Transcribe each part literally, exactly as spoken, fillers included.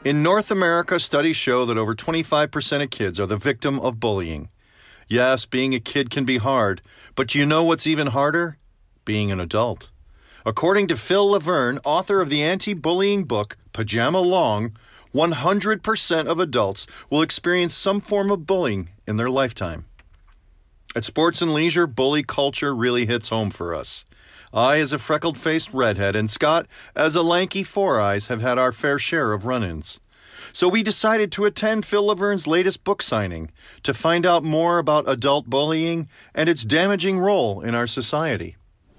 In North America, studies show that over twenty-five percent of kids are the victim of bullying. Yes, being a kid can be hard, but you know what's even harder? Being an adult. According to Phil Laverne, author of the anti-bullying book, Pajama Long, one hundred percent of adults will experience some form of bullying in their lifetime. At Sports and Leisure, bully culture really hits home for us. I, as a freckled-faced redhead, and Scott, as a lanky four-eyes, have had our fair share of run-ins. So we decided to attend Phil Laverne's latest book signing to find out more about adult bullying and its damaging role in our society.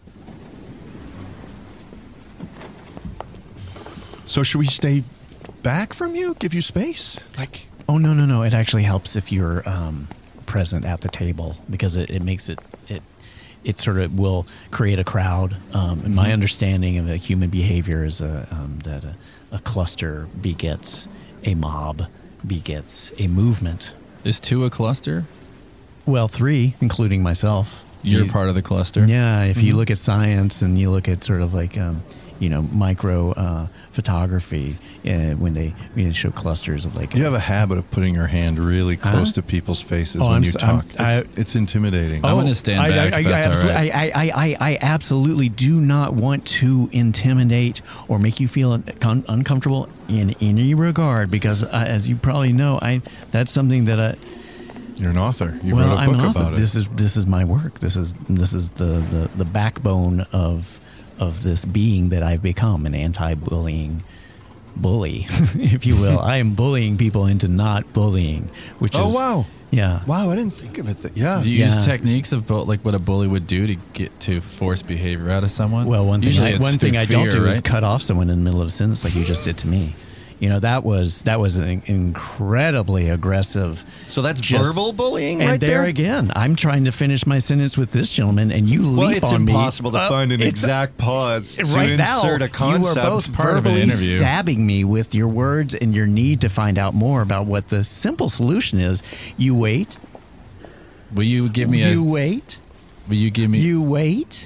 So should we stay back from you? Give you space? Like, oh, no, no, no. It actually helps if you're um, present at the table because it, it makes it, it it sort of will create a crowd. Um, and my understanding of uh, human behavior is a, um, that a, a cluster begets a mob, begets a movement. Is two a cluster? Well, three, including myself. You're you, part of the cluster? Yeah, if mm-hmm. you look at science and you look at sort of like, um, you know, micro uh, photography, uh, when they you know, show clusters of like... You have a habit of putting your hand really close huh? to people's faces oh, when I'm you so, talk. I, it's, it's intimidating. Oh, I'm going to stand I, back I, if I, that's I, all right. I, I, I, I absolutely do not want to intimidate or make you feel un- uncomfortable in any regard because, uh, as you probably know, I that's something that I... You're an author. You well, wrote a I'm book an author. about it. This is this is my work. This is this is the, the, the backbone of of this being that I've become, an anti-bullying bully, if you will. I am bullying people into not bullying, which oh, is... Oh, wow. Yeah. Wow, I didn't think of it that... Yeah. Do you yeah. use techniques of bu- like what a bully would do to get to force behavior out of someone? Well, one thing Usually I, it's one thing I fear, don't do right? is cut off someone in the middle of a sentence like you just did to me. You know, that was that was an incredibly aggressive... So that's just, verbal bullying and right there? there again, I'm trying to finish my sentence with this gentleman, and you leap well, it's on me. impossible to uh, find an it's, exact pause to right insert now, a concept. You are both part of an verbally interview. stabbing me with your words and your need to find out more about what the simple solution is. You wait. Will you give me you a... wait. Will you give me... You wait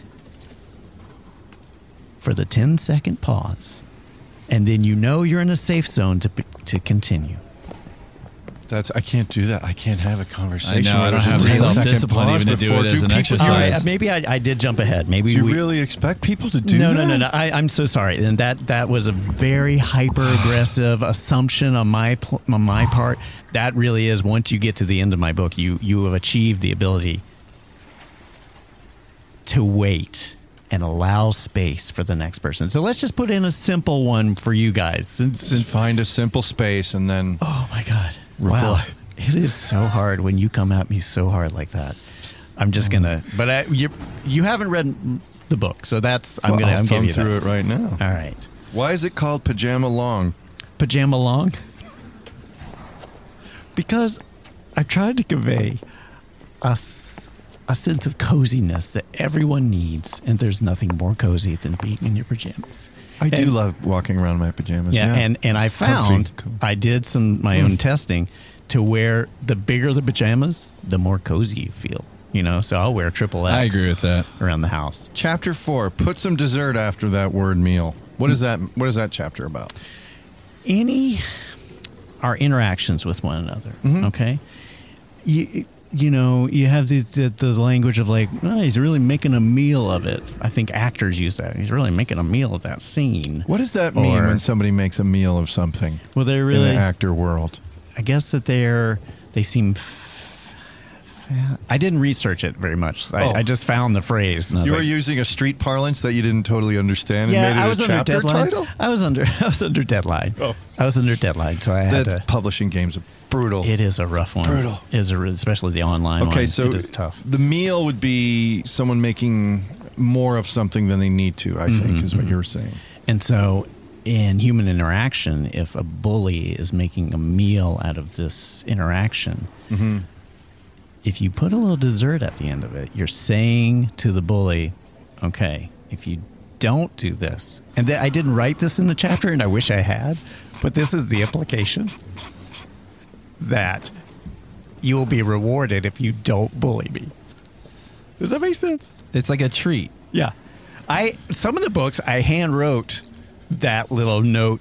for the ten-second pause. And then you know you're in a safe zone to to continue. That's I can't do that. I can't have a conversation. I know, I don't have the self-discipline even to do it as an exercise. Right, maybe I, I did jump ahead. Maybe do you we, really expect people to do no, that? No, no, no, no. I, I'm so sorry. And that, that was a very hyper-aggressive assumption on my pl- on my part. That really is, once you get to the end of my book, you, you have achieved the ability to wait and allow space for the next person. So let's just put in a simple one for you guys. Since, since find a simple space and then... Oh, my God. Reply. Wow. It is so hard when you come at me so hard like that. I'm just going to... But I, you you haven't read the book, so that's... I'm well, going to thumb give you through that. it right now. All right. Why is it called Pajama Long? Pajama Long? Because I've tried to convey a... a sense of coziness that everyone needs, and there's nothing more cozy than being in your pajamas. I and, do love walking around in my pajamas. Yeah, yeah. and, and I found, I did some my own testing to where the bigger the pajamas, the more cozy you feel. You know, so I'll wear triple X. I agree with that. Around the house. Chapter four, put some dessert after that word meal. What is that? What is that chapter about? Any, our interactions with one another, mm-hmm. okay? You... You know, you have the, the the language of like, oh, he's really making a meal of it. I think actors use that. He's really making a meal of that scene. What does that mean or, when somebody makes a meal of something? Well, they're really in the actor world. I guess that they're they seem. F- f- I didn't research it very much. I, oh. I just found the phrase. And I was you were like, using a street parlance that you didn't totally understand. Yeah, and made it I was a under chapter deadline. Title? I was under. I was under deadline. Oh. I was under deadline, so I had the to. Publishing games. Brutal. It is a rough one. Brutal. It is a, especially the online okay, one. so it is tough. The meal would be someone making more of something than they need to, I mm-hmm, think, is what mm-hmm. you were saying. And so in human interaction, if a bully is making a meal out of this interaction, mm-hmm. if you put a little dessert at the end of it, you're saying to the bully, okay, if you don't do this, and th- I didn't write this in the chapter, and I wish I had, but this is the implication, that you will be rewarded if you don't bully me. Does that make sense? It's like a treat. Yeah. I some of the books I hand wrote that little note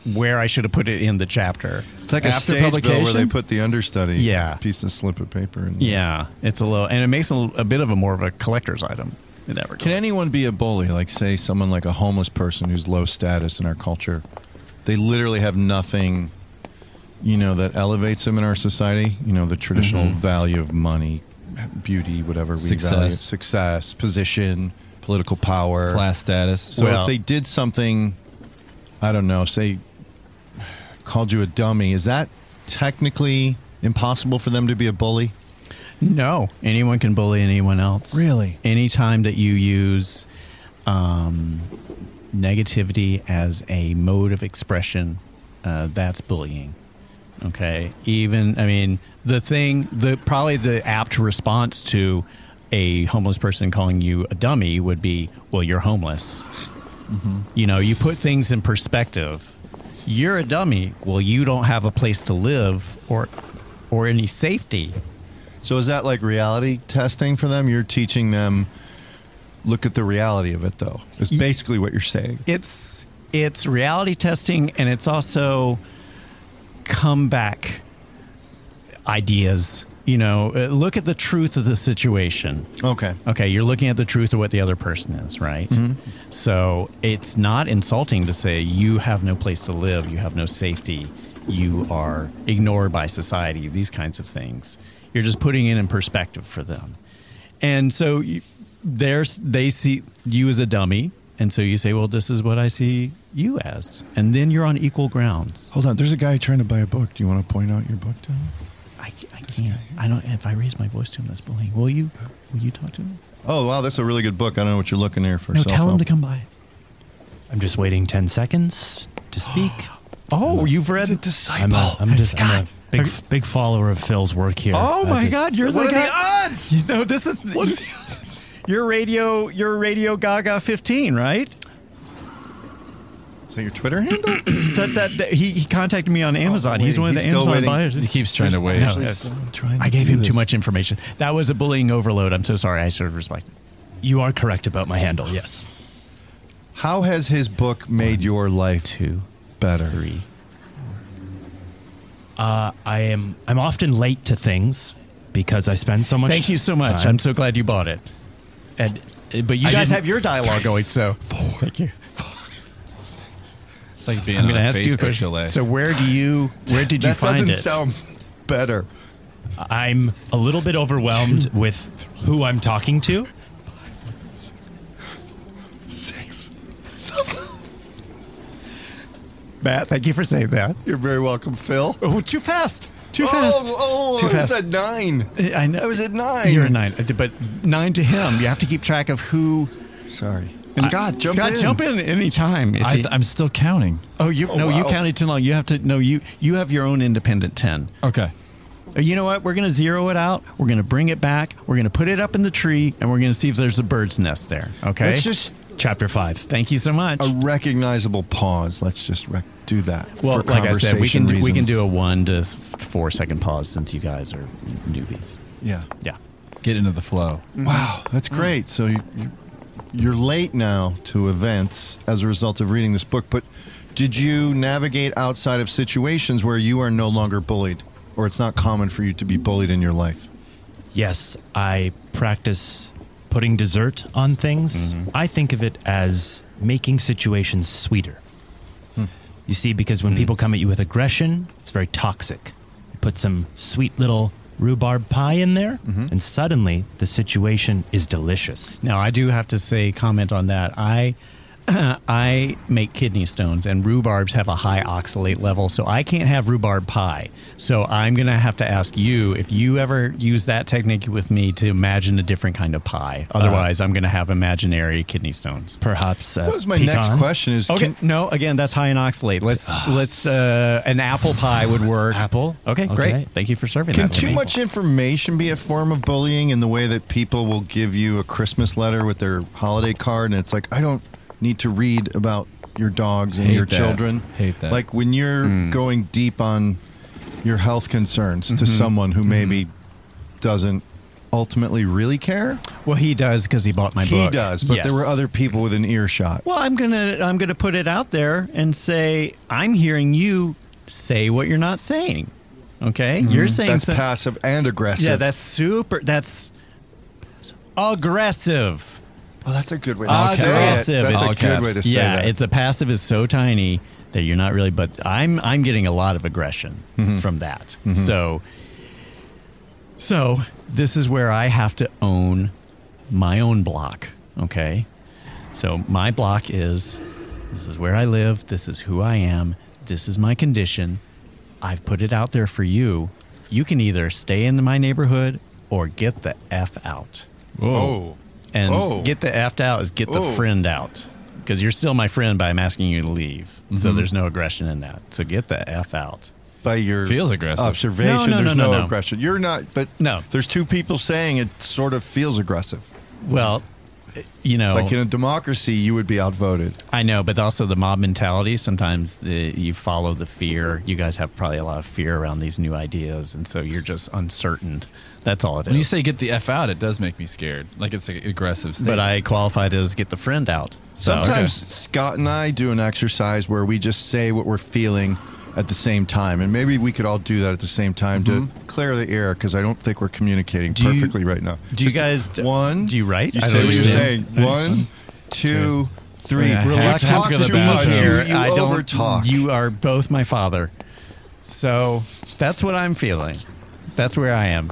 where I should have put it in the chapter. It's like a After stage bill where publication? they put the understudy Yeah. piece of slip of paper in. Yeah, it's a little, and it makes a, a bit of a more of a collector's item. In that regard. Can anyone be a bully? Like, say, someone like a homeless person who's low status in our culture. They literally have nothing, you know, that elevates them in our society. You know, the traditional Mm-hmm. value of money, beauty, whatever we Success. value. Success, position, political power. Class status. So Well- if they did something, I don't know, say, called you a dummy, is that technically impossible for them to be a bully? No, anyone can bully anyone else. Really? Anytime that you use um, negativity as a mode of expression, uh, that's bullying. Okay. Even, I mean, the thing, the probably the apt response to a homeless person calling you a dummy would be, well, you're homeless. Mm-hmm. You know, you put things in perspective. You're a dummy. Well, you don't have a place to live or or any safety. So is that like reality testing for them? You're teaching them, look at the reality of it, though. It's Ye- basically what you're saying. It's it's reality testing, and it's also comeback ideas. You know, uh, look at the truth of the situation. Okay. Okay, you're looking at the truth of what the other person is, right? So it's not insulting to say you have no place to live, you have no safety, you are ignored by society, these kinds of things. You're just putting it in perspective for them. And so you, there's they see you as a dummy, and so you say, well, this is what I see you as. And then you're on equal grounds. Hold on. There's a guy trying to buy a book. Do you want to point out your book to him? I, I can't. I don't. If I raise my voice to him, that's bullying. Will you? Will you talk to him? Oh, wow. That's a really good book. I don't know what you're looking there for. No, tell him self-help. to come by. I'm just waiting ten seconds to speak. Oh, you've read. He's a I'm, disciple. a, I'm just I'm a God. big big follower of Phil's work here. Oh I my just- God, you're What the are guy. the odds? You know, this is What are the odds? your radio. Your radio Gaga fifteen, right? Is that your Twitter handle? that, that that he, he contacted me on Amazon. wait, He's one of the he's still Amazon waiting. buyers. He keeps trying to wait. No, Actually, yes. someone trying to I gave do him too this. much information. That was a bullying overload. I'm so sorry. I should have respected. You are correct about my handle. Yes. How has his book made your life Two, better? three. Uh, I am. I'm often late to things because I spend so much. Thank you so much. time. I'm so glad you bought it. And but you I guys didn't- have your dialogue going. So thank you. It's like being I'm on going to a ask you a Facebook question. delay. So where do you where did you That find doesn't it? sound better. I'm a little bit overwhelmed with who I'm talking to. Six. Matt, thank you for saying that. You're very welcome, Phil. Oh, too fast. Too fast. Oh, oh Too I was fast. at nine. I know. I was at nine. You're a nine, but nine to him. You have to keep track of who. Sorry. And Scott, jump Scott, in. jump in anytime. If I, he- I'm still counting. oh, you Oh, no, you wow. counted too long. You have to no, you you have your own independent ten. Okay. Uh, You know what? We're going to zero it out. We're going to bring it back. We're going to put it up in the tree, and we're going to see if there's a bird's nest there. Okay. Let's just Chapter five. Thank you so much. a recognizable pause. Let's just rec- do that. well, for like I said, we can conversation do, we can reasons. do a one to th- four second pause since you guys are newbies. Yeah. Yeah. Get into the flow. Wow, that's great. So you, you, you're late now to events as a result of reading this book, but did you navigate outside of situations where you are no longer bullied, or it's not common for you to be bullied in your life? Yes, I practice putting dessert on things. I think of it as making situations sweeter. You see, because when people come at you with aggression, it's very toxic. You put some sweet little rhubarb pie in there, and suddenly the situation is delicious. Now, I do have to say, comment on that. I I make kidney stones, and rhubarbs have a high oxalate level, so I can't have rhubarb pie. So I'm going to have to ask you if you ever use that technique with me to imagine a different kind of pie. Otherwise, I'm going to have imaginary kidney stones. Perhaps uh, That was my pecan. next question is, Okay, can, no, again, that's high in oxalate. Let's let's uh, an apple pie would work. Apple? Okay, Okay. great. Thank you for serving can that. to too me. much information be a form of bullying in the way that people will give you a Christmas letter with their holiday card, and it's like, I don't need to read about your dogs and Hate your that. children. Hate that. Like when you're going deep on your health concerns to someone who maybe doesn't ultimately really care? Well, he does because he bought my He book. does, but Yes. there were other people within earshot. Well, I'm gonna I'm gonna put it out there and say I'm hearing you say what you're not saying. Okay, you're saying That's some- passive and aggressive. yeah, that's super. That's aggressive. well, that's a good way to Okay. say it. Aggressive. That's All a good caps. way to say Yeah, that. it's a passive is so tiny that you're not really. But I'm I'm getting a lot of aggression from that. So so this is where I have to own my own block. Okay, so my block is this is where I live. This is who I am. This is my condition. I've put it out there for you. You can either stay in my neighborhood or get the F out. Oh. And Oh. get the F'd out is get the Oh. friend out. Because you're still my friend, but I'm asking you to leave. So there's no aggression in that. So get the F out. By your Feels aggressive. observation, No, no, there's no, no, no, no. aggression. You're not, but No. there's two people saying it sort of feels aggressive. Well, you know, Like in a democracy, you would be outvoted. I know, but also the mob mentality. Sometimes the, you follow the fear. You guys have probably a lot of fear around these new ideas, and so you're just uncertain. That's all it is. When you say get the F out, it does make me scared. Like it's an aggressive statement. but I qualified as get the friend out. So, Sometimes Scott and I do an exercise where we just say what we're feeling at the same time, and maybe we could all do that at the same time to clear the air, because I don't think we're communicating Do you- perfectly right now. do you Just guys- one? do you write? You I say don't what you're understand. saying. One, two, three. Yeah, I You have to talk go to the too bathroom. much. here. You, you I don't. overtalk. You are both my father, so that's what I'm feeling. That's where I am,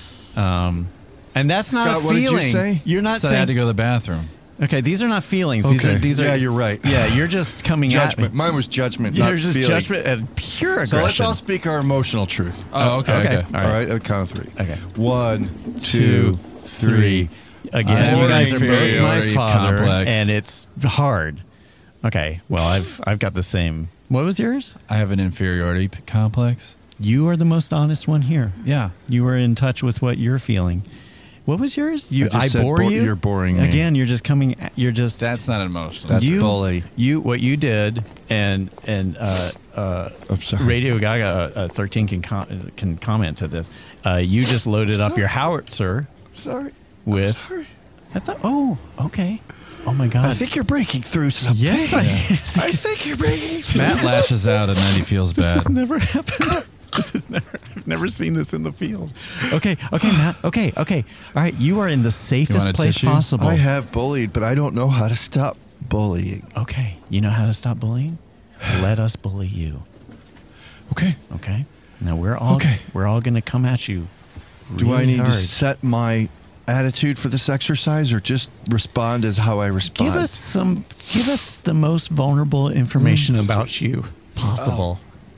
um, and that's not Scott, a what did you feeling. say? You're not So I saying. had to go to the bathroom. Okay, these are not feelings. These Okay. are. These are. Yeah, you're right. Yeah, you're just coming Judgment. at me. Mine was judgment, You're not just feeling. judgment and pure aggression. So let's all speak our emotional truth. Oh, okay, okay. okay. All All right. right, at the count of three. Okay. One, Two, two, three. Again, you guys are both my Inferiority father, complex. and it's hard. Okay, well, I've I've got the same. What was yours? I have an inferiority p- complex. You are the most honest one here. Yeah. You were in touch with what you're feeling. What was yours? You, I just I, said bore bo- you. you're boring me. Again. You're just coming. at- You're just. That's not emotional. That's you, bully. You what you did, and and uh, uh, I'm sorry. Radio Gaga uh, uh, thirteen can com- can comment to this. Uh, you just loaded up your howitzer Sorry. with. Sorry. That's a, oh okay. Oh my God. I think you're breaking through something. Yes, I I think you're breaking through. Matt lashes out and then he feels This bad. has never happened. This has never. I've never seen this in the field. Okay, okay, Matt. Okay, okay. All right, you are in the safest want a place tissue? possible. I have bullied, but I don't know how to stop bullying. Okay, you know how to stop bullying? Let us bully you. Okay. Okay. Now we're all. Okay. We're all going to come at you. Do I really need hard. to set my attitude for this exercise, or just respond as how I respond? Give us some. Give us the most vulnerable information about you possible.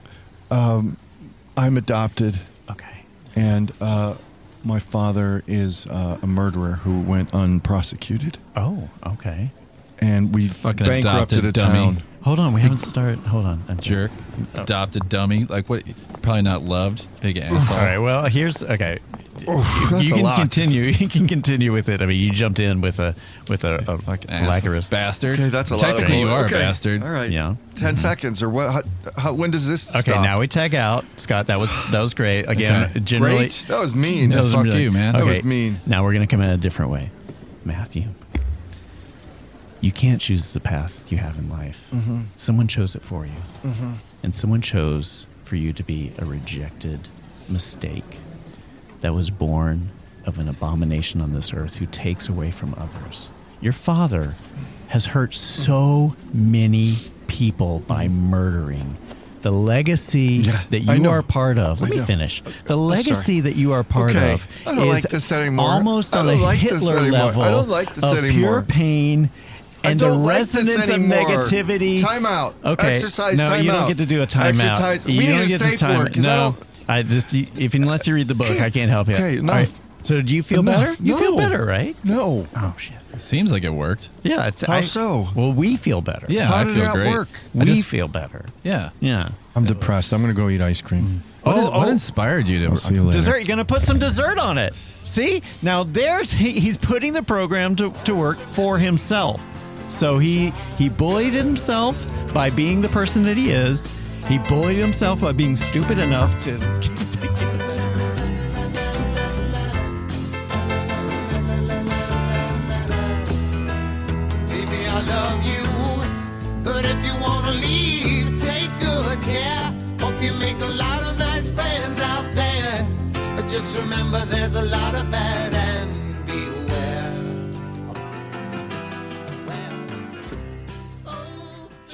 I'm adopted, Okay. and uh, my father is uh, a murderer who went unprosecuted, Oh. Okay. and we Fucking bankrupted adopted a dummy. town. Hold on. We haven't started. Hold on. I'm Jerk. Adopted dummy. Like what? Probably not loved. Big asshole. All right. Well, here's okay. Oh, that's you a can lot. continue. You can continue with it. I mean, you jumped in with a with a, a Fucking asshole. lacquerous. Bastard. Okay, that's a lot. Technically, of you are okay. a bastard. All right. Yeah. 10 seconds or what? How, how, when does this Okay, stop? now we tag out, Scott. That was that was great. Again, Okay. generally, Great. That was mean. that was fuck really- you, man. That Okay, was mean. Now we're gonna come in a different way, Matthew. You can't choose the path you have in life. Mm-hmm. Someone chose it for you, and someone chose for you to be a rejected mistake that was born of an abomination on this earth who takes away from others. Your father has hurt so many people by murdering. The legacy Yeah, that I you know. are part of, let I me know. finish. The I'm legacy sorry. that you are part Okay. of I don't is like this anymore. almost I on don't a like this Hitler anymore. level I don't like this of anymore. pure pain I and the don't like this resonance of anymore. negativity. Time out. Okay. Exercise no, time you don't out. get to do a timeout. Exercise- You we don't need a get to safe time. word, 'cause I No, don't- I just if unless you read the book, I can't help you. Okay, All enough. So do you feel Enough. better? You feel No. better, right? No. Oh shit. Seems like it worked. Yeah. It's, How I, so? Well, we feel better. Yeah, How I did feel that great. work? I we just- feel better. yeah. Yeah. I'm depressed. I'm going to go eat ice cream. What, Oh, what oh. inspired you to? I'll see you later. Dessert. You're gonna put some dessert on it. See, now there's he, he's putting the program to, to work for himself. So he he bullied himself by being the person that he is. He bullied himself by being stupid enough to, to give us that.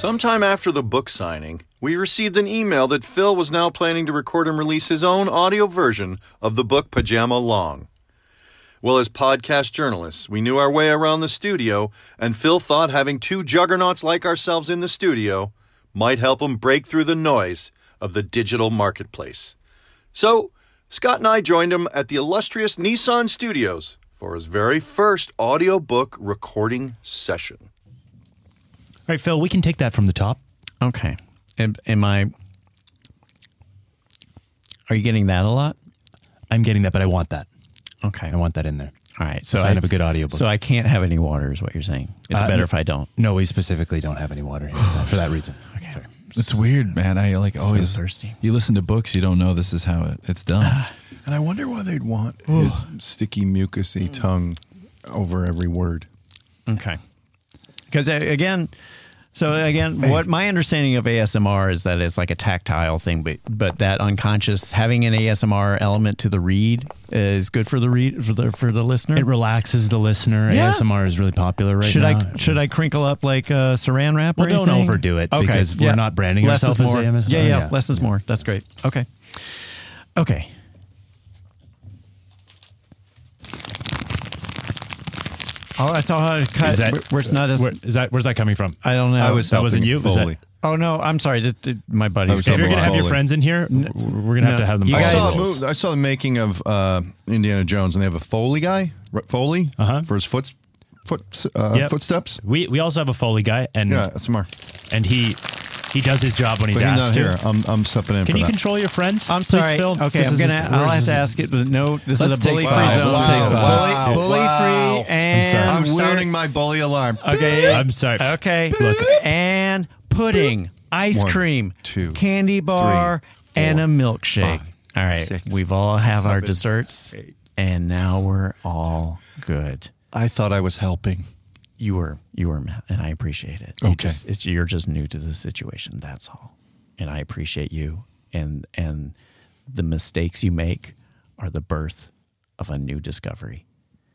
Sometime after the book signing, we received an email that Phil was now planning to record and release his own audio version of the book Pajama Long. Well, as podcast journalists, we knew our way around the studio, and Phil thought having two juggernauts like ourselves in the studio might help him break through the noise of the digital marketplace. So, Scott and I joined him at the illustrious Nissan Studios for his very first audiobook recording session. All right, Phil, we can take that from the top. Okay. Am, am I... Are you getting that a lot? I'm getting that, but I want that. Okay. I want that in there. All right. So So I I have a good audiobook. So I can't have any water is what you're saying. It's Uh, better if I don't. No, we specifically don't have any water here for that reason. Okay. Sorry. It's weird, man. I like always thirsty. You listen to books, you don't know this is how it, it's done. And I wonder why they'd want his sticky, mucusy tongue over every word. Okay. Because again, so again, what my understanding of A S M R is that it's like a tactile thing, but but that unconscious having an A S M R element to the read is good for the read for the for the listener. It relaxes the listener. Yeah. A S M R is really popular right should now. I should I crinkle up like a Saran wrap or Well, don't anything? overdo it, Okay. because we're Yeah. not branding Less ourselves is as more. A S M R. Yeah, yeah, Yeah. less is more. That's great. Okay. Okay. Oh, that's all I cut. Is that, where, where it's not as where, is that where's that coming from? I don't know. I was that wasn't helping you? Was that- Foley. Oh no, I'm sorry. Just, uh, my I buddies. was If you're talking gonna about have your Foley. friends in here, we're gonna have No. to have them. You I guys- saw, a follow. move, I saw the making of uh, Indiana Jones, and they have a Foley guy, R- Foley, Uh-huh. for his foot, foot, uh, Yep. footsteps. We we also have a Foley guy, and Yeah, S M R. and he he does his job when he's But he's not asked here. to. I'm, I'm stepping in Can for you that. control your friends? I'm please, sorry. Phil? Okay, This I'm is- gonna. I'll where's have to this- ask it. But no, this Let's is a take bully five. free Wow. zone. Let's take five. Bully, bully Wow. free, and I'm we're- sounding my bully alarm. Okay, I'm sorry. Okay, Look. and pudding, ice One, cream, two, candy bar, three, and four, a milkshake. five, all right, six, we've all have our seven, desserts, eight. and now we're all good. I thought I was helping. You were, you were, Matt, and I appreciate it. You Okay. just, it's, you're just new to the situation. That's all, and I appreciate you. And and the mistakes you make are the birth of a new discovery.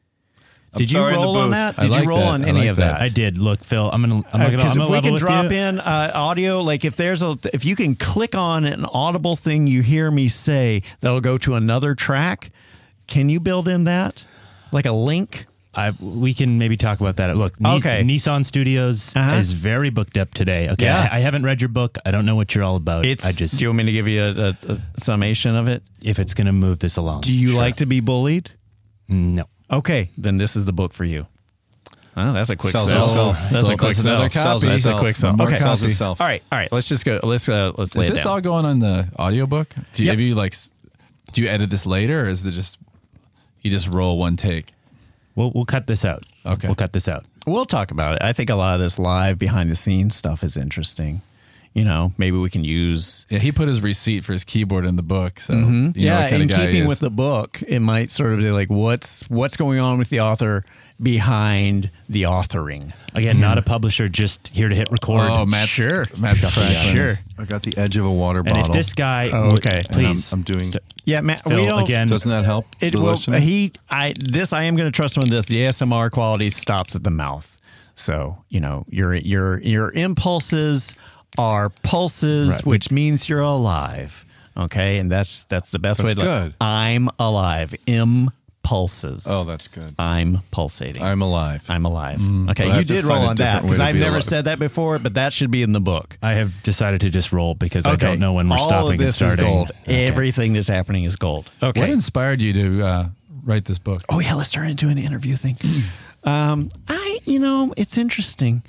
I'm Did you sorry in the roll on booth. that? I Did like you roll that. on I any like of that. that? I did. Look, Phil, I'm gonna I'm Uh, gonna, 'cause I'm gonna if we level can with drop you. in uh, audio, like if there's a, if you can click on an audible thing you hear me say that'll go to another track, can you build in that, like a link? I, we can maybe talk about that. Look, Ni- Okay. Nissan Studios Uh-huh. is very booked up today. Okay, Yeah. I, I haven't read your book. I don't know what you're all about. It's. I just do you want me to give you a, a, a summation of it? if it's gonna move this along. Do you Sure. like to be bullied? No. Okay, then this is the book for you. Oh, that's a quick Sells sell. itself. That's So a quick that's sell. another Sells copy. That's a itself. quick sell. More Okay. sells Copy. itself. All right, all right. Let's just go. Let's uh, let's lay Is it this down. all going on the audiobook? Do you, Yep. have you like, s- do you edit this later, or is it just you just roll one take? We'll we'll cut this out. Okay. We'll cut this out. We'll talk about it. I think a lot of this live behind the scenes stuff is interesting. You know, maybe we can use. Yeah, he put his receipt for his keyboard in the book, so you know yeah, what kind in of guy he keeping is. with the book, it might sort of be like what's what's going on with the author behind the authoring. Again, not a publisher, just here to hit record. Oh, Matt's Sure. Matt's Sure. Franklin. I got the edge of a water And bottle. if this guy, Oh, would- okay. And please, I'm, I'm doing. st- Yeah, Matt. Phil, we don't, again. Doesn't that help? It the will. listener? He. I. This. I am going to trust him on this. The A S M R quality stops at the mouth. So you know your your your impulses are pulses, Right. which means you're alive. Okay, and that's that's the best That's way to. good. I'm alive. Impulses. Oh, that's good. I'm pulsating. I'm alive. I'm alive. But Okay, I you have to did find roll a on that different way because to I've be never alive. said that before, but that should be in the book. I have decided to just roll because I Okay. don't know when we're All stopping of this and starting. is gold. Okay. Everything that's happening is gold. Okay. What inspired you to uh, write this book? Oh yeah, let's turn into an interview thing. um, I, you know, it's interesting.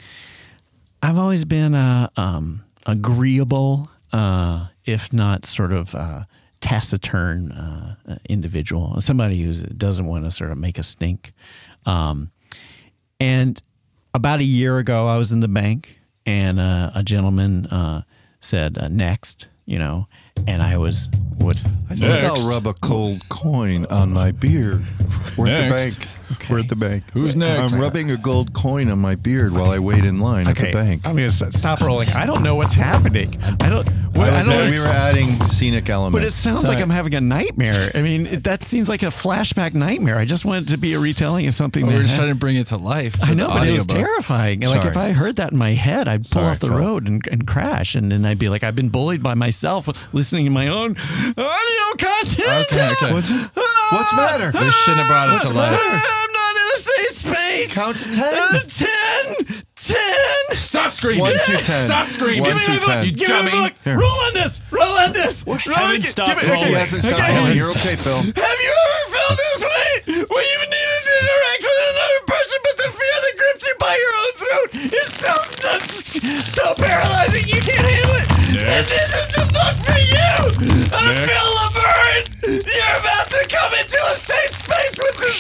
I've always been a um, agreeable, uh, if not sort of uh, taciturn uh, uh, individual. Somebody who doesn't want to sort of make a stink. Um, and about a year ago, I was in the bank, and uh, a gentleman uh, said, uh, "Next," you know, and I was what? I think I'll rub a cold coin on my beard. We're at the Next. bank. We're at the bank. Who's next? I'm rubbing a gold coin on my beard while I wait in line Okay, at the bank. I'm gonna s- stop rolling. I don't know what's happening. I don't. What, I I was- don't. we were adding scenic elements. But it sounds like I'm having a nightmare. I mean, it, that seems like a flashback nightmare. I just wanted it to be a retelling of something. Well, that we're just had- trying to bring it to life. I for know, the but it was audiobook. terrifying. Like Sorry. if I heard that in my head, I'd pull Sorry, off the Phil. road and, and crash, and then I'd be like, I've been bullied by myself, listening to my own audio content. Okay, okay. What's, what's the matter? This shouldn't have brought it to life. I'm not in a safe space. Count to ten. Uh, ten. Ten. Stop screaming. One, two, ten. Stop screaming. One, Give me two, my book. ten. You Give me my dummy. book. Here. Roll on this. Roll on this. Roll on Haven't it. stopped Give me- rolling. He hasn't stopped Okay. rolling. You're okay, Phil. Have you ever felt this way? When you needed to interact with another person, but the fear that grips you by your own throat is so so paralyzing you can't handle it. And this is the book for you. I'm Phil Laverne. You're about to come into a safe space with the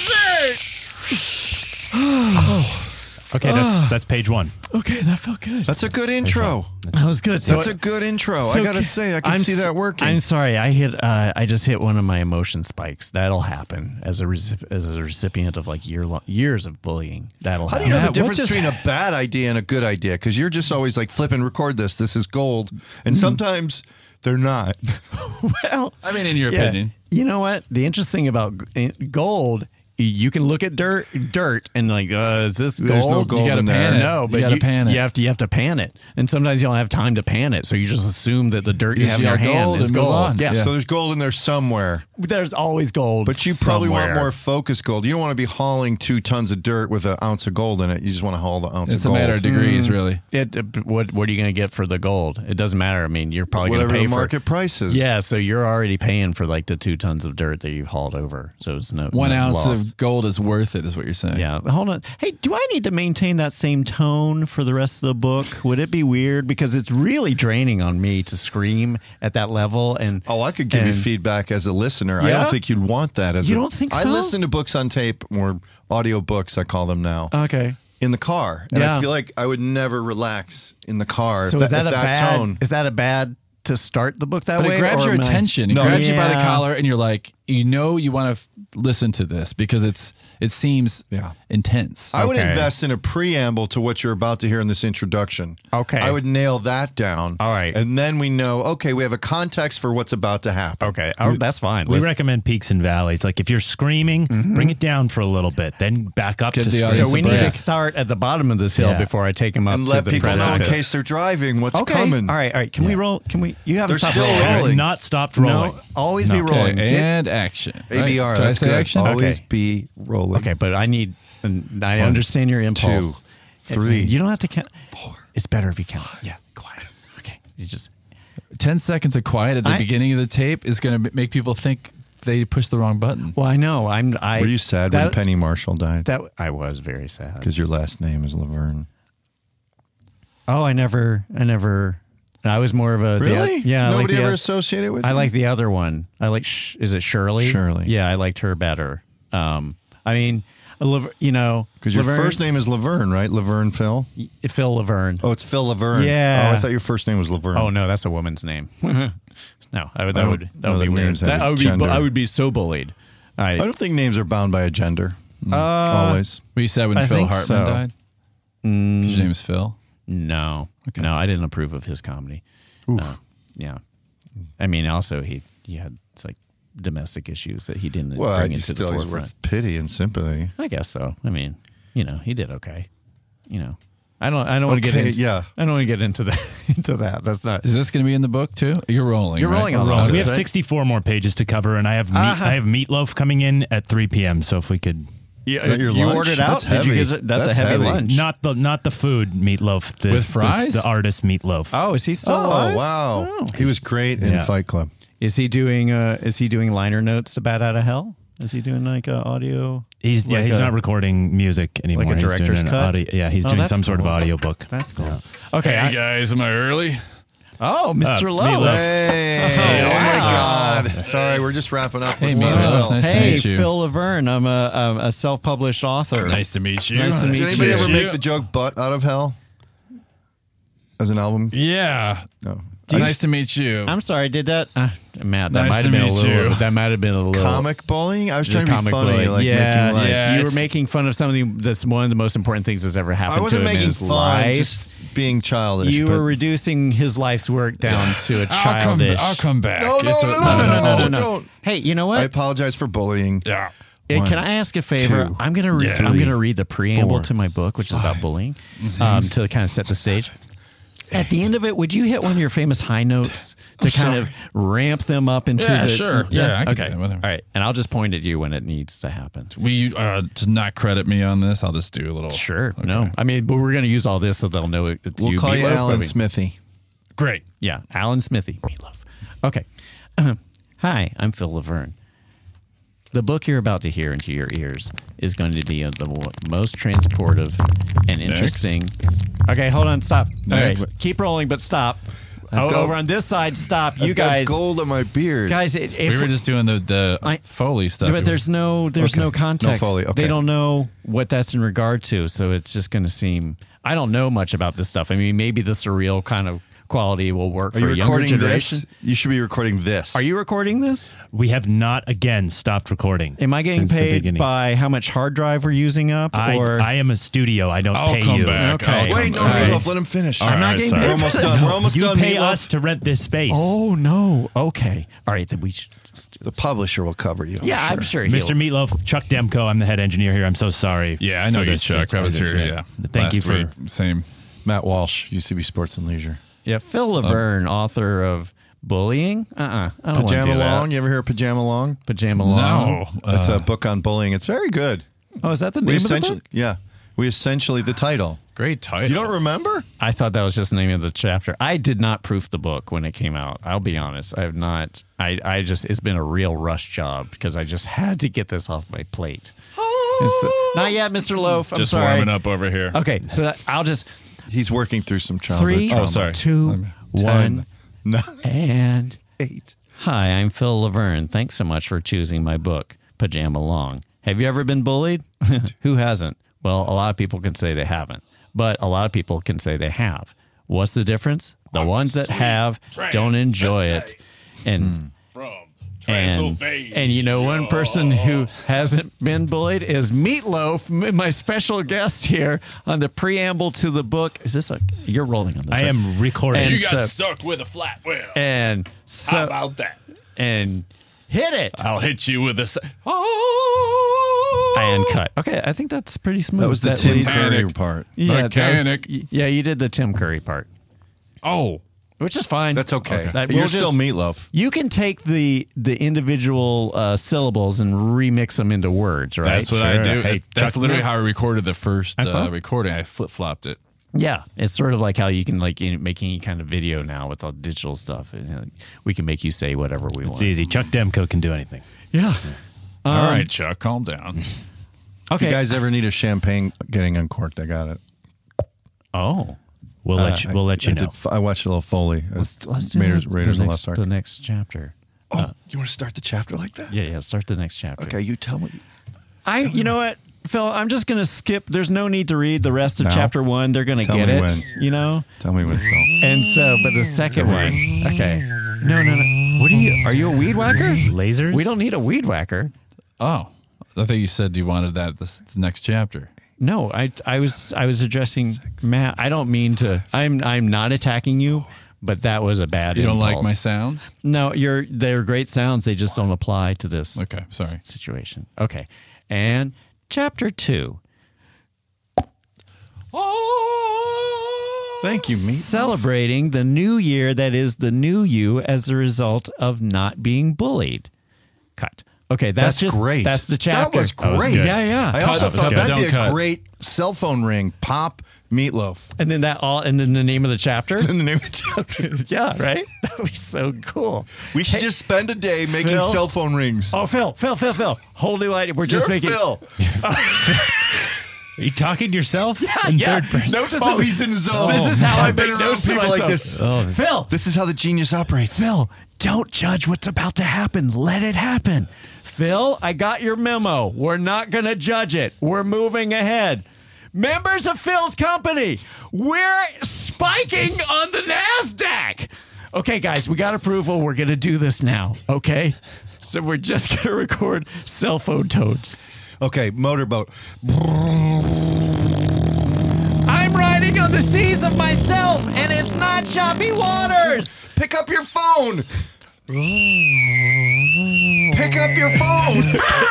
search. Okay, that's that's page one. Okay, that felt good. That's a good intro. That was good. So That's a good intro. I gotta say, I can I'm see s- that working. I'm sorry. I hit. Uh, I just hit one of my emotion spikes. That'll happen as a recip- as a recipient of like year lo- years of bullying. That'll How do happen. you know Matt, the what difference just- between a bad idea and a good idea? Because you're just always like, flip and record this. This is gold. And Mm-hmm. sometimes they're not. Well, I mean, in your yeah. opinion. You know what? The interesting about g- gold, you can look at dirt, dirt, and like, uh, is this gold? There's no gold You gotta in pan there. it. No, You but gotta you, pan it. you have to you have to pan it, and sometimes you don't have time to pan it, so you just assume that the dirt you Just have in your yell hand gold is and move gold. on. Yeah, Yeah. So there's gold in there somewhere. there's always gold. But you probably want somewhere. more focused gold. You don't want to be hauling two tons of dirt with an ounce of gold in it. You just want to haul the ounce It's of a gold. matter of degrees, really. It, uh, what what are you going to get for the gold? It doesn't matter. I mean, you're probably going to Whatever pay the for market price is. Yeah, so you're already paying for like the two tons of dirt that you've hauled over. So it's no One no ounce loss. of gold is worth it, is what you're saying. Yeah, hold on. Hey, do I need to maintain that same tone for the rest of the book? Would it be weird because it's really draining on me to scream at that level? And Oh, I could give you and- feedback as a listener. I Yeah? don't think you'd want that as You a, don't think I so? listen to books on tape, or audio books, I call them now, Okay. in the car. And Yeah. I feel like I would never relax in the car So if is that, that if a that bad tone. is that a bad to start the book that But way? it grabs or your am I- attention. It No, grabs you by the yeah. collar, and you're like, you know, you want to f- listen to this because it's it seems Yeah. intense. I would Okay. invest in a preamble to what you're about to hear in this introduction. Okay. I would nail that down. All right. And then we know, okay, we have a context for what's about to happen. Okay, oh, that's fine. We Let's- recommend peaks and valleys. Like if you're screaming, bring it down for a little bit, then back up Give to the scream. audience So we a need to break. start at the bottom of this hill Yeah. before I take him up And to let the people know in precipice. case they're driving what's Okay. coming. All right, all right. Can we roll? Can we? You haven't They're stopped still rolling. rolling. Not stopped rolling. No, always be No. rolling. Okay, Get- and action. A B R, Right? Did I that's say good. action? Always Okay. be rolling. Okay, but I need. And I One, understand your impulse. two, three, You don't have to count. Four. It's better if you count. Yeah, quiet. Okay, you just. Ten seconds of quiet at the I- beginning of the tape is going to make people think they pushed the wrong button. Well, I know. I'm. I. Were you sad when that, Penny Marshall died? That I was very sad. Because your last name is Laverne. Oh, I never. I never. I was more of a. the- Really? yeah. I like Nobody the ever oth- associated with I you? like the other one. I like. Sh- is it Shirley? Shirley. Yeah, I liked her better. Um, I mean, a Lav- you know, Because your Laverne- first name is Laverne, right? Laverne Phil? Phil Laverne. Oh, it's Phil Laverne. Yeah. Oh, I thought your first name was Laverne. Oh no, that's a woman's name. no, I would, I that don't would that know would that be weird. names have That, a I would be gender. I would be so bullied. I, I don't think names are bound by a gender. Uh, Always. What you said when I Phil think Hartman so. died? 'Cause your name's Phil. no, Okay. no, I didn't approve of his comedy. No, yeah. I mean, also he he had it's like domestic issues that he didn't Well, bring he's into the still he's forefront. worth pity and sympathy. I guess so. I mean, you know, he did okay. You know, I don't I don't want to get Okay, into yeah. I don't want to get into that into that. That's not. Is this going to be in the book too? You're rolling. You're right? rolling on We're all we this, have right? sixty-four more pages to cover, and I have meat, Uh-huh. I have meatloaf coming in at three p.m. So if we could, Yeah, Is that your you lunch? ordered out. That's Did you heavy. get? That's, That's a heavy, heavy. lunch. not the not the food meatloaf, the, With the- fries? the, artist meatloaf. Oh, is he still Oh, alive? wow. Oh. He was great in Yeah. Fight Club. Is he doing? Uh, is he doing liner notes to Bat Out of Hell? Is he doing like uh, audio? He's yeah, Like he's a- not recording music anymore. like a He's doing director's an cut? audio- yeah, he's Oh, doing that's some sort of cool. audio book. That's cool. Okay. Hey I- guys, am I early? oh, Mister Uh, Lowe. Meatloaf. Hey, oh my wow. God. Sorry, we're just wrapping up Hey, with Meatloaf. Phil. Nice to Hey, meet you. Phil Laverne. I'm a, um, a self-published author. Nice to meet you. Nice to meet Did anybody you. ever you. make the joke "Butt Out of Hell" as an album? Yeah. No. Nice to meet you. I'm sorry. Did that, uh, Matt? That Nice might have to been a meet little. you. That might have been a little Comic bullying? I was the trying to be comic funny. bullying. Like yeah, making light. yeah. You were it's- making fun of something that's one of the most important things that's ever happened I wasn't to him in making his fun, life. just being childish. You but- were reducing his life's work down to a I'll come, childish. I'll come back. No, no, It's a- no, No, no, no, no, no, No, no. don't. Hey, you know I what? apologize for bullying. Yeah. Uh, One, Can I ask a favor? two, I'm gonna re- yeah, I'm three, gonna read the preamble four, to my book, which is about five, bullying, um, to kind of set the stage. At the end of it, would you hit one of your famous high notes to kind of ramp them up into Yeah, the? sure. Yeah, I can do okay. that, whatever. All right, and I'll just point at you when it needs to happen. Will you uh, just not credit me on this? I'll just do a little. Sure. Okay. No, I mean, but we're gonna use all this so they'll know it, it's We'll you. call you Meatloaf, Alan but we- Smithy. Great. Yeah, Alan Smithy, Meatloaf. Okay. Hi, I'm Phil Laverne. The book you're about to hear into your ears is going to be the mo- most transportive and interesting. Okay, hold on, stop. All right, Next. keep rolling, but stop. I've O- got- over on this side, stop. You I've got guys, gold on my beard. guys, it, if we were just doing the, the I- Foley stuff. but there's no there's Okay. no No context. Foley, okay. They don't know what that's in regard to, so it's just going to seem. I don't know much about this stuff. I mean, maybe the surreal kind of quality will work Are for you a younger recording generation. this? You should be recording this. Are you recording this? We have not again stopped recording. Am I getting since the paid beginning. by how much hard drive we're using up? I, or I am a studio. I don't I'll pay come you. back. Okay. I'll Wait, come Wait, no, back. Meatloaf, let him finish. All I'm not right, getting sorry. paid We're almost for done. this. We're almost you done. pay Meatloaf. us to rent this space. Oh no. Okay. All right. Then we should. Just, The publisher will cover you. yeah, I'm sure. Mister he'll- Meatloaf, Chuck Demko. I'm the head engineer here. I'm so sorry. Yeah, I know for you, this. Chuck. I was here. Yeah. Thank Last you for. week. Same. Matt Walsh, U C B Sports and Leisure. Yeah, Phil Laverne, author of Bullying. Uh, uh I don't want to Pajama do that. Long. You ever hear of Pajama Long? Pajama Long. No. That's Uh, a book on bullying. It's very good. Oh, is that the We name of the essentially, book? yeah, we essentially the title. great title. You don't remember? I thought that was just the name of the chapter. I did not proof the book when it came out. I'll be honest. I have not. I, I just, it's been a real rush job because I just had to get this off my plate. It's, uh, not yet, Mister Loaf. I'm Just sorry. warming up over here. Okay, so that, I'll just He's working through some childhood three, trauma. Oh, sorry. two, I'm- one, No, and eight. hi. I'm Phil Laverne. Thanks so much for choosing my book, Pajama Long. Have you ever been bullied? Who hasn't? Well, a lot of people can say they haven't, but a lot of people can say they have. What's the difference? The ones that have don't enjoy it, and. From And, and you know, one person who hasn't been bullied is Meatloaf, m- my special guest here on the preamble to the book. Is this a, you're rolling on this? I right? am recording. And You got so- stuck with a flat wheel. And so, How about that? and hit it I'll hit you with a. s- and cut. Okay, I think that's pretty smooth. That was the Tim leads- Curry Mechanic. part. Yeah, that was- Mechanic. yeah, you did the Tim Curry part, Oh, which is fine. That's okay. That- You're we'll still just- Meatloaf. You can take the the individual uh, syllables and remix them into words, right? that's what I Sure. do. Hey, that's Chuck, literally no. how I recorded the first I uh, thought- recording. I flip flopped it. Yeah, it's sort of like how you can like you know, make any kind of video now with all digital stuff. You know, we can make you say whatever we It's want. easy. Chuck Demko can do anything. Yeah. All Um, right, Chuck, calm down. If Okay. you guys ever need a champagne getting uncorked, I got it. oh, We'll let you, I- we'll let you I know. did f- I watched a little Foley. let's let's do Raiders, the, Raiders the, of the next, Lost Ark. the next chapter. Oh, you want to start the chapter like that? Yeah, yeah. Start the next chapter. Okay, you tell me. I. You know what, Phil? I'm just gonna skip. There's no need to read the rest of No. chapter one. They're gonna Tell get me it. when. You know. Tell me when, Phil. And so, but the second one. Okay. No, no, no. What are you? Are you a weed whacker? Lasers? We don't need a weed whacker. Oh, I thought you said you wanted that this the next chapter. No, I I was I was addressing Matt. I don't mean to. I'm I'm not attacking you, but that was a bad. You don't like impulse. my sounds? No, you're they're great sounds. They just don't apply to this Okay, sorry. s- situation. Okay, and chapter two. Thank you, Meat. Celebrating the new year that is the new you as a result of not being bullied. Cut. Okay, that's, That's just great. That's the chapter. That was great. good. Yeah, yeah. I Cut. also That was thought good. that'd be a Don't cut. great cell phone ring. Pop Meatloaf. And then that all, and then the name of the chapter. In the name of the chapter. Yeah, right. That would be so cool. We should just spend a day making Phil? cell phone rings. Oh, Phil, Phil, Phil, Phil. Whole new idea. We're just You're making. Phil. Are you talking to yourself? in Yeah. third person? Note to Oh, self- he's in his zone. This is how I've I been make around notes to people myself. like this. Oh, Phil, This is how the genius operates. Phil, don't judge what's about to happen. Let it happen. Phil, I got your memo. We're not going to judge it. We're moving ahead. Members of Phil's company, we're spiking on the NASDAQ. Okay, guys, we got approval. We're going to do this now, okay? So we're just going to record cell phone tones. Okay, motorboat. I'm riding on the seas of myself, and it's not choppy waters. Pick up your phone. Pick up your phone.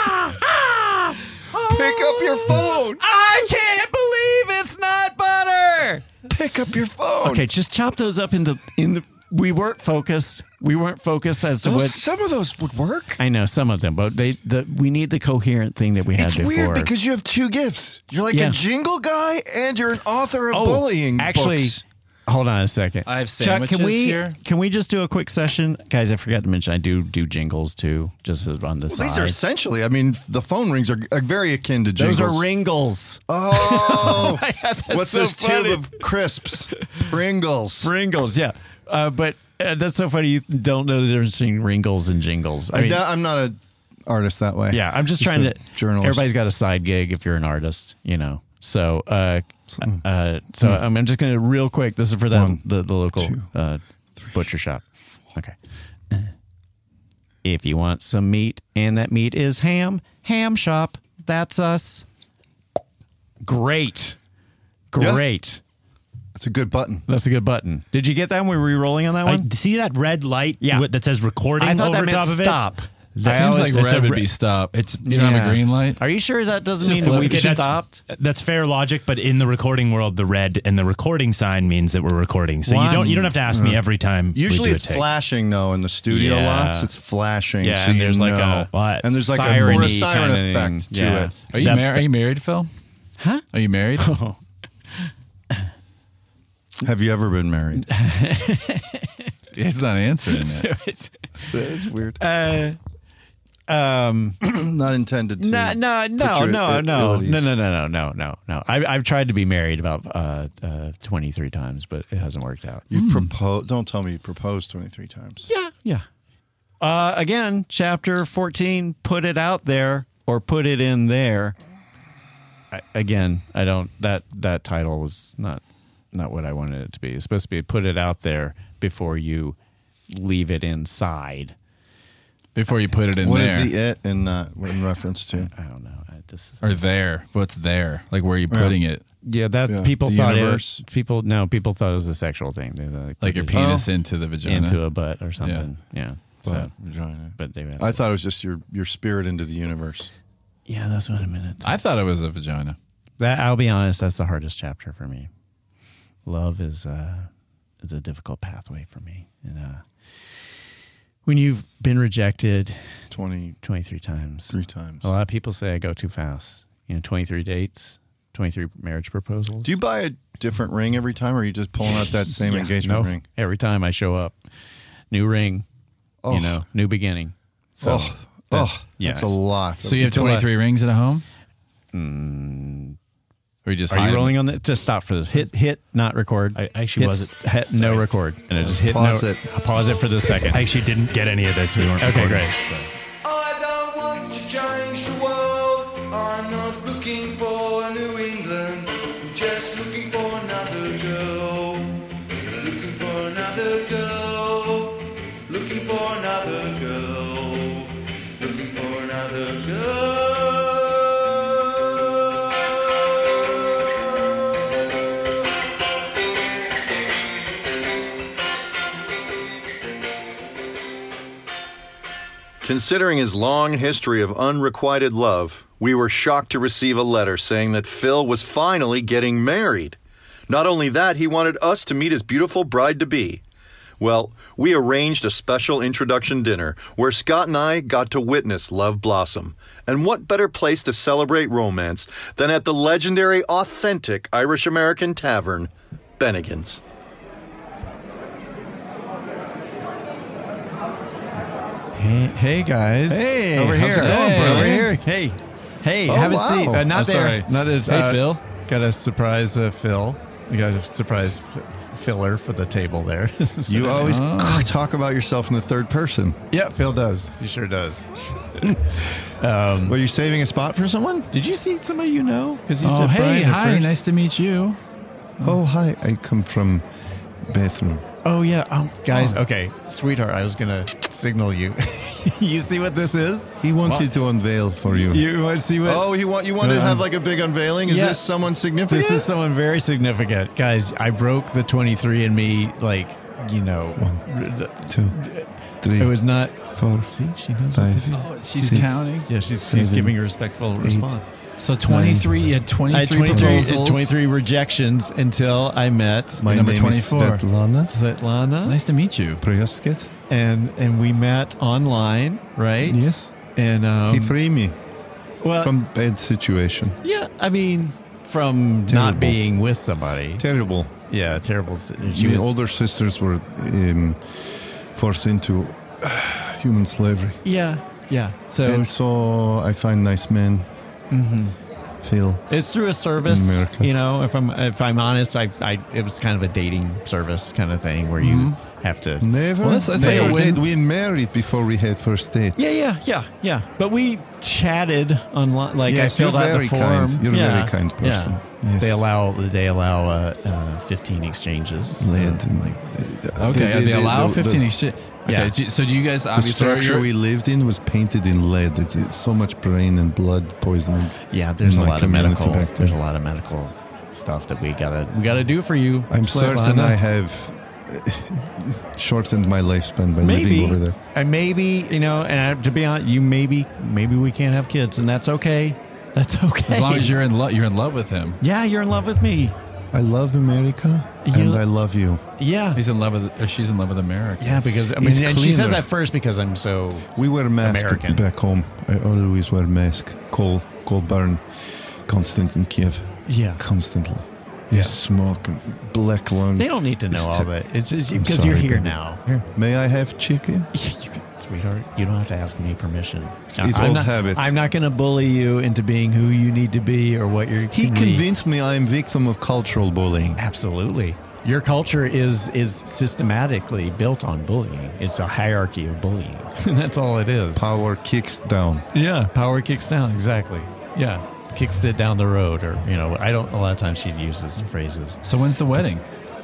Pick up your phone. I can't believe it's not butter. Pick up your phone. Okay, just chop those up in the in the. We weren't focused. We weren't focused as to Those- what. some of those would work. I know some of them, but they the we need the coherent thing that we had It's before. weird because you have two gifts. You're like Yeah. a jingle guy and you're an author of Oh, bullying actually, books. hold on a second. I have Chuck, can sandwiches we here. can we just do a quick session, guys? I forgot to mention I do do jingles too, just on the Well, side. these are essentially, I mean, the phone rings are, are very akin to jingles. Those are Ringles. Oh, That's what's so this funny. tube of crisps? Pringles. Ringles, yeah. Uh, but uh, that's so funny. You don't know the difference between Ringles and Jingles. I I mean, am not an artist that way. yeah, I'm just, trying a to. journalist. Everybody's got a side gig if you're an artist, you know. So, uh, uh, so I'm, I'm just going to real quick. This is for that One, the, the local two, uh, butcher shop. Okay. If you want some meat and that meat is ham, ham shop. That's us. Great, Yeah. great. That's a good button. That's a good button. Did you get that one? Were you rolling on that I one? see that red light Yeah. with- that says recording I thought over that meant top of it? stop. That Seems always- like it's a red would re- be stop. It's You don't have Yeah. a green light? Are you sure that doesn't It's a mean that we flip. get That's- stopped? That's fair logic, but in the recording world, the red and the recording sign means that we're recording. So Why? you don't you don't have to ask me every time. Usually we do it's a take. flashing though in the studio Yeah. lots. It's flashing. Yeah, so and you there's like know. a what, and there's like a, or a siren-y siren kinda effect thing. to Yeah. it. Are you, That- mar- are you married, Phil? Huh? Are you married? Have you ever been married? He's not answering it. That's weird. Uh, um, Not intended to. no, no, put no, you at- no, at no, ill at ease. no, no, no, no, no, no, no. I, I've tried to be married about uh, uh, twenty-three times, but it hasn't worked out. You've proposed. Don't tell me you proposed twenty-three times. Yeah, yeah. Uh, again, chapter fourteen, put it out there or put it in there. I, again, I don't, that, that title was not, not what I wanted it to be. It's supposed to be put it out there before you leave it inside. Before you put it in What is there. the it in that in reference to? I don't know. I, this is, or there. What's there? Like where are you putting it? yeah, that Yeah, people the thought universe. it, people, no, people thought it was a sexual thing. They, like, Like your put it penis into the vagina? into a butt or something. Yeah. So, Butt, vagina. but they, I thought it was just your your spirit into the universe. yeah, that's what I meant. I thought it was a vagina. That I'll be honest, that's the hardest chapter for me. Love is uh, is a difficult pathway for me, and uh, when you've been rejected Twenty twenty-three times, three times. a lot of people say I go too fast. You know, twenty-three dates, twenty-three marriage proposals. Do you buy a different ring every time, or are you just pulling out that same Yeah, engagement no, ring? every time I show up, new ring, Oh. you know, new beginning. So, oh, oh, yeah. that's a lot. So you have It's a lot. twenty-three rings at home? Mm, Or you just are hide you rolling them? on that? Just stop for this. Hit, hit, not record. I actually Hit wasn't- s- Hit, no record, and I just hit Pause no. it. Pause it for the second. I actually didn't get any of this. We weren't Okay, recording. great. So. I don't want to change the world. I'm not looking for a New England. I'm just looking for another girl. Looking for another girl. Looking for another girl. Looking for another girl. Considering his long history of unrequited love, we were shocked to receive a letter saying that Phil was finally getting married. Not only that, he wanted us to meet his beautiful bride-to-be. Well, we arranged a special introduction dinner where Scott and I got to witness love blossom. And what better place to celebrate romance than at the legendary, authentic Irish-American tavern, Bennigan's. Hey, hey guys. Hey, over how's here. it going, Hey. brother? Over here. Hey, hey, Oh, have a wow. seat. Uh, not Oh, there. sorry. Not as, Hey, uh, Phil. Got a surprise, uh, Phil. We got a surprise f- filler for the table there. You always Oh. talk about yourself in the third person. yeah, Phil does. He sure does. Were you saving a spot for someone? Did you see somebody you know? Because you Oh, said hey, Brian at hi. first. Nice to meet you. Oh, hi. I come from bathroom. Oh yeah. Oh, guys. Okay, sweetheart. I was gonna signal you. You see what this is? He wanted to unveil for you. You want to see what? Oh, he want you wanted to have like a big unveiling? Is Yeah. this someone significant? This is someone very significant, guys. I broke the twenty-three and me. Like, you know, Two, three, it was not. four, See, she knows five. what to do. Oh, she's Six. counting. Yeah, she's, she's seven, giving a respectful response. So twenty-three. You had I twenty-three, had twenty-three, proposals. twenty-three rejections until I met My Number name twenty-four. is Svetlana Svetlana, Nice to meet you. Priosket. and and we met online, right? Yes. And um, he freed me well, from bad situation. yeah, I mean, from Terrible. not being with somebody. Terrible. Yeah, terrible. She My was, older sisters were um, forced into human slavery. yeah, yeah. So And so I find nice men. mhm. Feel. It's through a service, In America. you know. If I'm if I'm honest, I, I it was kind of a dating service kind of thing where you have to. Never. Well, that's- that's like never a win. did we married before we had first date. Yeah, yeah, yeah, yeah. But we chatted online. Like Yes, I filled you're out very the form. kind. You're a yeah, very kind person. Yeah. Yes. They allow they allow uh, uh, fifteen exchanges. Lead. Uh, and, like, uh, Okay, the- they the- allow the- fifteen The, exchange. Okay, Yeah. do you- so do you guys the obviously structure you're- we lived in was painted in lead. It's, it's so much brain and blood poisoning. yeah, there's in a my lot of community medical. back There's a then. lot of medical stuff that we gotta we gotta do for you. I'm certain Svetlana. I have uh, shortened my lifespan by maybe living over there. and maybe you know, and to be honest, you maybe maybe we can't have kids, and that's okay. That's okay. as long as you're in love, you're in love with him. yeah, you're in love with me. I love America You- and I love you. Yeah. He's in love with, or she's in love with America. Yeah, because I He's mean, and she says cleaner. that first because I'm so. We wear masks American. back home. I always wear mask. Coal, coal burn, constant in Kiev. Yeah. Constantly. Yeah. Yes, smoke, and black lung. They don't need to know It's all ter- that. It's I'm because you're sorry, here baby. now. May I have chicken? You can, sweetheart, you don't have to ask me permission. It's I'm old not, habit. I'm not going to bully you into being who you need to be or what you're. He can be. convinced me I am victim of cultural bullying. Absolutely. Your culture is is systematically built on bullying. It's a hierarchy of bullying. That's all it is. Power kicks down. Yeah, power kicks down. Exactly. Yeah, kicks it down the road, or you know, I don't. A lot of times she uses phrases. So when's the wedding?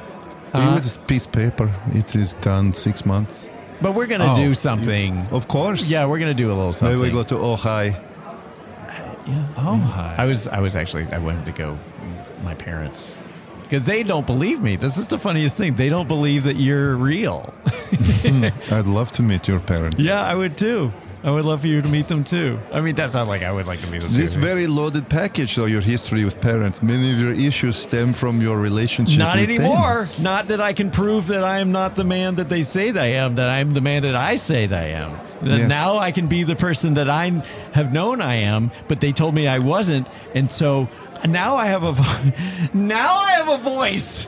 we Uh, with a piece of paper. It is done six months. But we're gonna Oh, do something. Of course. Yeah, we're gonna do a little something. Maybe we go to Ojai. Yeah. Oh, hi. I was I was actually I wanted to go. My parents, because they don't believe me. This is the funniest thing. They don't believe that you're real. I'd love to meet your parents. Yeah, I would too. I would love for you to meet them too. I mean, that's not like I would like to meet them It's too. very loaded package, though, your history with parents. Many of your issues stem from your relationship Not with anymore. Not that I can prove that I am not the man that they say that I am, that I'm the man that I say that I am. That Yes. Now I can be the person that I have known I am, but they told me I wasn't. And so now I have a vo- now I have a voice.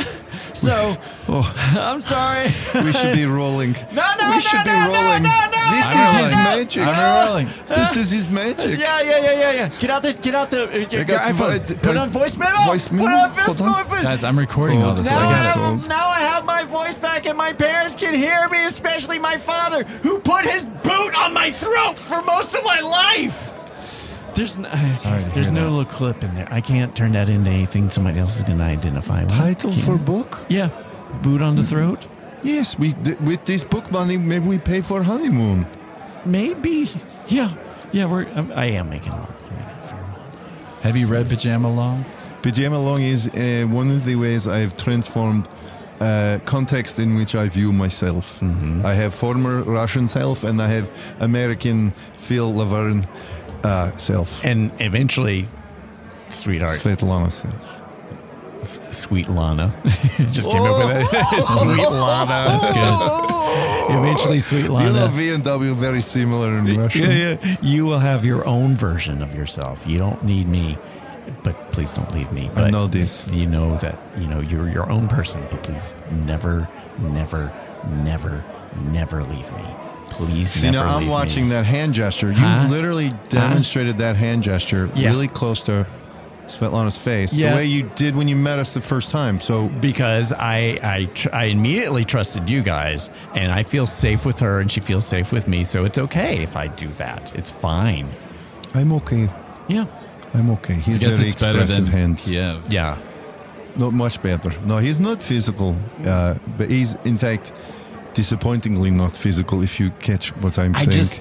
So Oh, I'm sorry. we should be rolling. No, no, we no, should be no, no, rolling. no, no, this I'm is rolling. his magic. I'm rolling. This is his magic. Yeah, yeah, yeah, yeah, yeah. Get out the, get out the, uh, your, your got to iPhone. vo- Put uh, on voice memo. voice Put memo? on voice Hold on. memo. Guys, I'm recording all this. Cold. Now I I, got it. Cold. have, now I have my voice back, and my parents can hear me, especially my father, who put his boot on my throat for most of my life. There's no, Sorry to there's hear no that. little clip in there. I can't turn that into anything somebody else is going to identify with. Title for book? Yeah, boot on the throat. Yes, we th- with this book money, maybe we pay for honeymoon. Maybe. Yeah, yeah. We're. I'm, I am making. I'm making a fair amount. Have you read Pajama Long? Pajama Long is uh, one of the ways I've transformed uh, context in which I view myself. Mm-hmm. I have former Russian self and I have American Phil Laverne uh, self. And eventually, sweetheart, Svetlana self. S- Sweet Lana. Just came up with it. Sweet Lana. That's good. Eventually, Sweet You know Lana. V and W very similar in Russian. Yeah, yeah. You will have your own version of yourself. You don't need me, but please don't leave me. But I know this. You know that you know you're your own person, but please never, never, never, never leave me. Please See, never now I'm leave watching me. that hand gesture. You Huh? literally demonstrated that hand gesture Yeah. really close to Svetlana's face, Yeah. the way you did when you met us the first time. So Because I I, tr- I immediately trusted you guys, and I feel safe with her, and she feels safe with me. So it's okay if I do that. It's fine. I'm okay. Yeah. I'm okay. I He's guess very it's better expressive than hands. Kiev. Yeah. not much better. No, he's not physical, uh, but he's in fact disappointingly not physical. If you catch what I'm I saying. just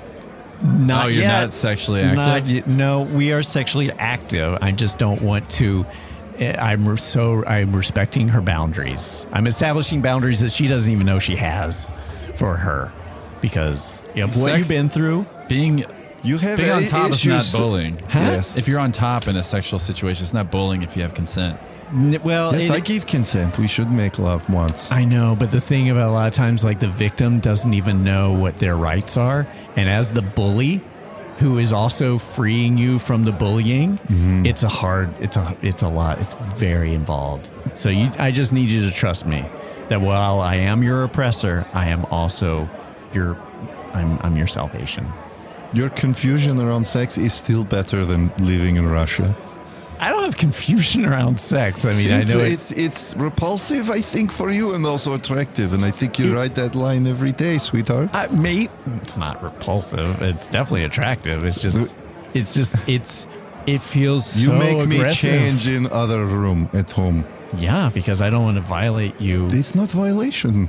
not Oh, you're yet. not sexually active? Not y- no, we are sexually active. I just don't want to. eh, I'm re- so I'm respecting her boundaries. I'm establishing boundaries that she doesn't even know she has for her, because you know, what Sex- you've been through. Being you have being on a- top is not issues- bullying. Yes. If you're on top in a sexual situation, it's not bullying if you have consent. N- Well, Yes, it- I give consent. We should make love once. I know, but the thing about a lot of times, like the victim doesn't even know what their rights are. And as the bully, who is also freeing you from the bullying, Mm-hmm. it's a hard, it's a, it's a lot. It's very involved. So you, I just need you to trust me that while I am your oppressor, I am also your, I'm, I'm your salvation. Your confusion around sex is still better than living in Russia. I don't have confusion around sex. I mean, I know Simply, it, it's it's repulsive, I think, for you, and also attractive. And I think you write that line every day, sweetheart. I, me, it's not repulsive. It's definitely attractive. It's just, it's just, it's, it feels You so make me aggressive. change in other room at home. Yeah, because I don't want to violate you. It's not violation.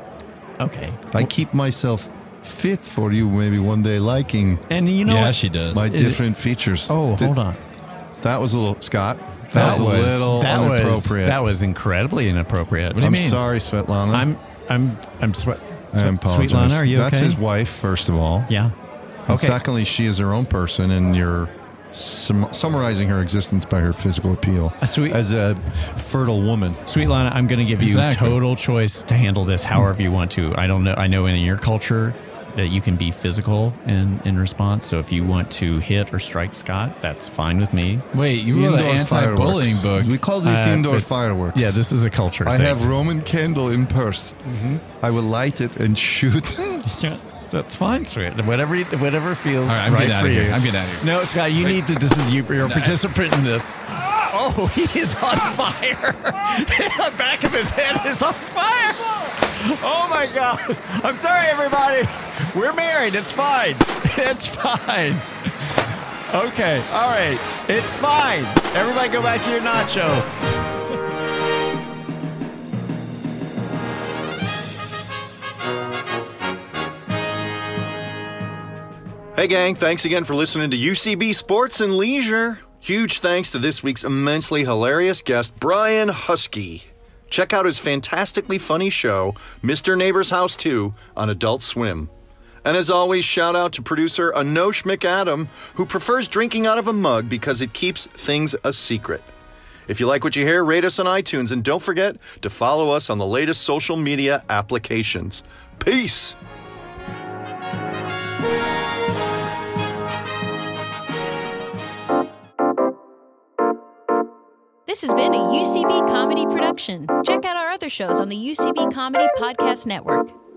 Okay. I keep myself fit for you, maybe one day liking And you know yeah, what? she does. my It- different features. Oh, Th- hold on. That was a little, Scott. That, was a little that was inappropriate. that was incredibly inappropriate. What do you I'm mean? sorry, Svetlana. I'm I'm I'm swe- I Swe- apologize. Sweet Lana, are you That's okay? his wife, first of all. Yeah. And Okay. secondly, she is her own person, and you're sum- summarizing her existence by her physical appeal A sweet- as a fertile woman. Sweet Lana, I'm going to give you Exactly. total choice to handle this however you want to. I don't know. I know in your culture that you can be physical in, in response. So if you want to hit or strike Scott, that's fine with me. Wait, you wrote an Indoor anti-bullying fireworks. book. We call this Uh, indoor but- fireworks. Yeah, this is a culture I thing. have Roman candle in purse. I will light it and shoot. Yeah, that's fine, sweet. Whatever, you- whatever feels All right, I'm right getting out for of you. here. I'm getting out of here. No, Scott, you need to. This is you. You're a participant in this. Oh, he is on fire. The back of his head is on fire. Oh my God! I'm sorry, everybody. We're married. It's fine. It's fine. Okay. All right. It's fine. Everybody, go back to your nachos. Hey, gang, thanks again for listening to U C B Sports and Leisure. Huge thanks to this week's immensely hilarious guest, Brian Husky. Check out his fantastically funny show, Mister Neighbor's House two, on Adult Swim. And as always, shout out to producer Anosh McAdam, who prefers drinking out of a mug because it keeps things a secret. If you like what you hear, rate us on iTunes, and don't forget to follow us on the latest social media applications. Peace! This has been a U C B Comedy production. Check out our other shows on the U C B Comedy Podcast Network.